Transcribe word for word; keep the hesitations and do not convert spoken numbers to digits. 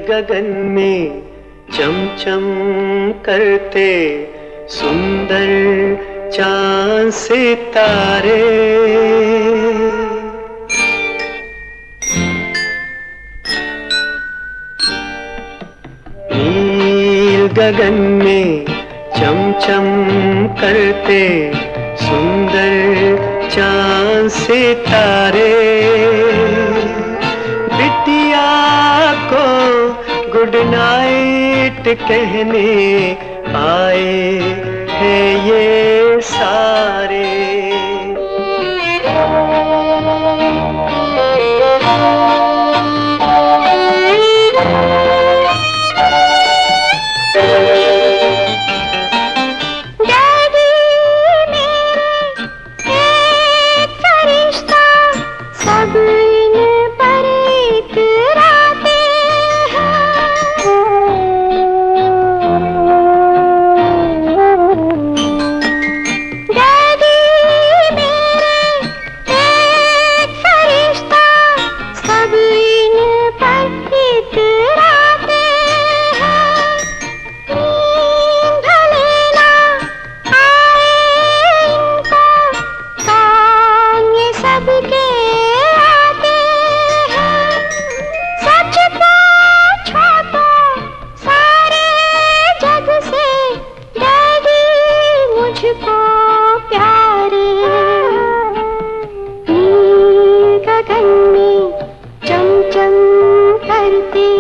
गगन में चमचम करते सुंदर चांद सितारे। नील गगन में चमचम करते सुंदर चांद सितारे। बिटिया को गुड नाइट कहने आए हैं ये सारे। गगन में चमचम करते